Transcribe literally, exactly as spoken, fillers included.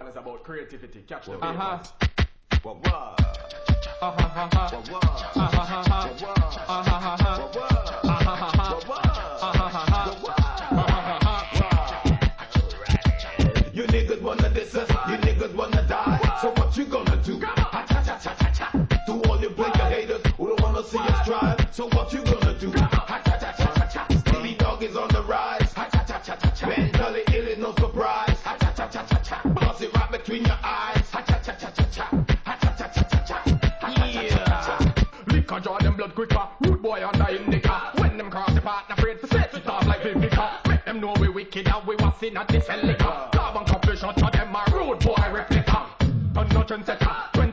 It's about creativity. Catch the Uh-huh. vapors. What what? Uh-huh, uh-huh. What what? Uh-huh, uh-huh. What what? Uh-huh, uh-huh. What what? Uh-huh, uh-huh. What what? Uh-huh, uh-huh. What what? You niggas wanna diss us, you niggas wanna die. So what you gonna do? Ha cha cha cha cha cha. To all you player haters who don't wanna see us try. So what you gonna do? Ha cha cha cha cha cha. Stevie Dog is on the rise. Ha cha cha cha cha cha. Mentally ill is no surprise. Ha cha cha cha cha cha. Bust it right between your eyes. Ha cha cha cha cha cha. Ha cha cha cha cha cha. Yeah. Liquor draw them blood quicker. Rude boy under indica. When them cross the path, afraid to set it off like Vivica. Make them know we wicked and we was in at this liquor. Carbon coffee shot to them a rude boy replica. And no trendsetter.